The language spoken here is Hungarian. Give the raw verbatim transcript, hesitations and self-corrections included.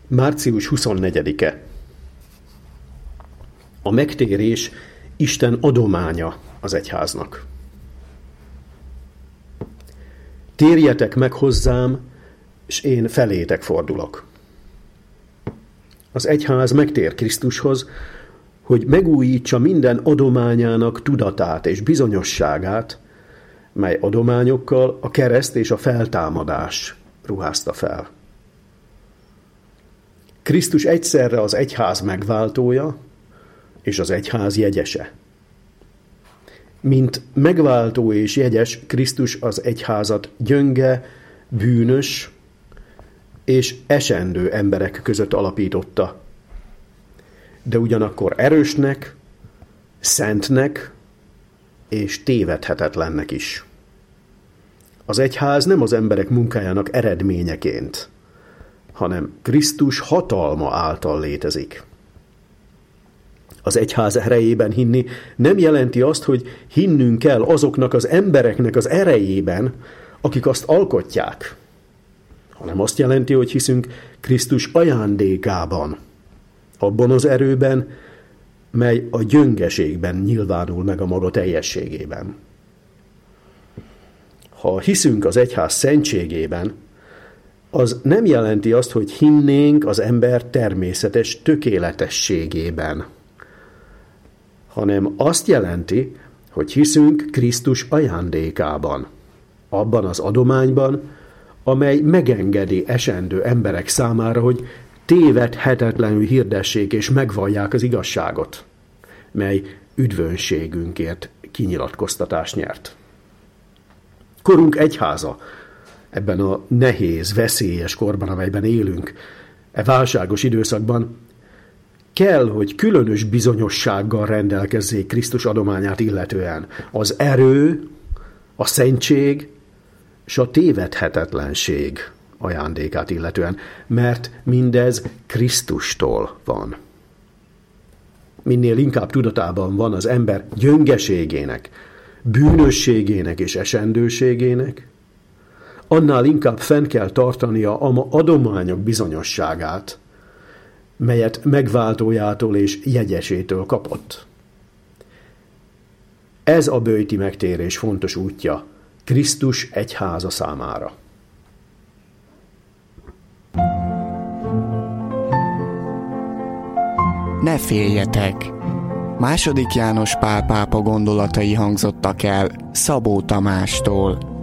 március huszonnegyedike. A megtérés Isten adománya az egyháznak. Térjetek meg hozzám, és én felétek fordulok. Az egyház megtér Krisztushoz, hogy megújítsa minden adományának tudatát és bizonyosságát, mely adományokkal a kereszt és a feltámadás ruházta fel. Krisztus egyszerre az egyház megváltója és az egyház jegyese. Mint megváltó és jegyes, Krisztus az egyházat gyönge, bűnös és esendő emberek között alapította, de ugyanakkor erősnek, szentnek és tévedhetetlennek is. Az egyház nem az emberek munkájának eredményeként, hanem Krisztus hatalma által létezik. Az egyház erejében hinni nem jelenti azt, hogy hinnünk kell azoknak az embereknek az erejében, akik azt alkotják, hanem azt jelenti, hogy hiszünk Krisztus ajándékában, abban az erőben, mely a gyöngeségben nyilvánul meg a maga teljességében. Ha hiszünk az egyház szentségében, az nem jelenti azt, hogy hinnénk az ember természetes tökéletességében, hanem azt jelenti, hogy hiszünk Krisztus ajándékában, abban az adományban, amely megengedi esendő emberek számára, hogy tévedhetetlenül hirdessék és megvallják az igazságot, mely üdvösségünkért kinyilatkoztatást nyert. Korunk egyháza ebben a nehéz, veszélyes korban, amelyben élünk, e válságos időszakban kell, hogy különös bizonyossággal rendelkezzék Krisztus adományát illetően. Az erő, a szentség és a tévedhetetlenség ajándékát illetően, mert mindez Krisztustól van. Minél inkább tudatában van az ember gyöngeségének, bűnösségének és esendőségének, annál inkább fenn kell tartania a adományok bizonyosságát, melyet megváltójától és jegyesétől kapott. Ez a böjti megtérés fontos útja Krisztus egyháza számára. Ne féljetek! Második János Pál pápa gondolatai hangzottak el Szabó Tamástól.